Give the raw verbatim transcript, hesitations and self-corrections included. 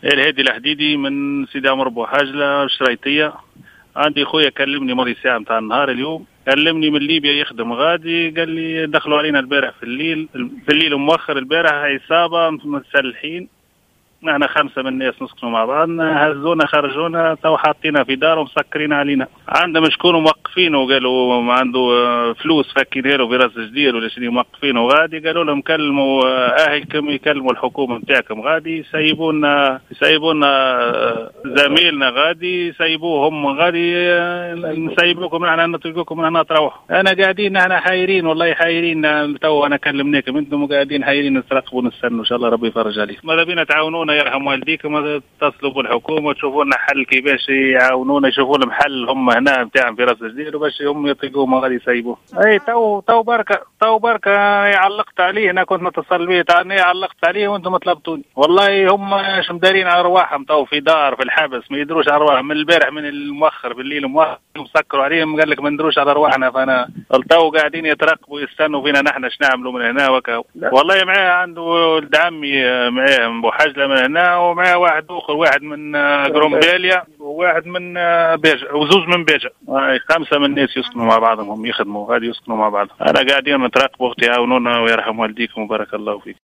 الهادي الحديدي من سيدي عمرو بوحاجلة الشريطية. عندي خويا كلمني ماضي ساعة متاع النهار اليوم، كلمني من ليبيا يخدم غادي، قال لي دخلوا علينا البارح في الليل في الليل مؤخر البارح عصابة متسلحين، احنا خمسة من الناس نسكنوا مع بعضنا، هزونا خرجونا تو حاطينا في دار ومسكرين علينا. عندهم شكون موقفينه وقالوا ما عنده فلوس فكينها له في راس جدير ولا شنو موقفينه غادي، قالوا لهم كلموا اهلكم يكلموا الحكومة نتاعكم غادي يسيبونا يسيبونا زميلنا غادي يسيبوهم غادي نسيبوكم احنا نطلقوكم احنا تروحوا. انا قاعدين احنا حايرين والله حايرين، تو انا كلمناكم انتم قاعدين حايرين نترقبوا ونستنوا ان شاء الله ربي يفرج عليكم. ماذا بينا تعاونونا يرحم والديكم، اتصلوا بالحكومه وتشوفوا لنا حل كيفاش يعاونونا يشوفوا لهم حل هم هنا نتاعهم في راس جديد وباش هم يطلقوه ما غادي يسيبوه. اي تو تو بركه تو بركه علقت عليه، انا كنت متصل به تاني علقت عليه وانتم طلبتوني. والله هم اش مدارين ارواحهم تو في دار في الحبس ما يدروش ارواحهم من البارح من المؤخر بالليل مؤخر مسكروا عليهم قال لك ما ندروش على ارواحنا، فانا تو قاعدين يترقبوا يستنوا فينا نحن اش نعملوا من هنا وكا. والله معاه عنده ولد عمي معاه من بوحاجلة من هنا ومعاه واحد اخر واحد من قرومباليا وواحد من بيجا وزوز من بيجا، خمسة من الناس يسكنوا مع بعضهم يخدموا غادي يسكنوا مع بعض. انا قاعدين نتراقبوا وتعاونونا ويرحم والديكم وبارك الله فيك.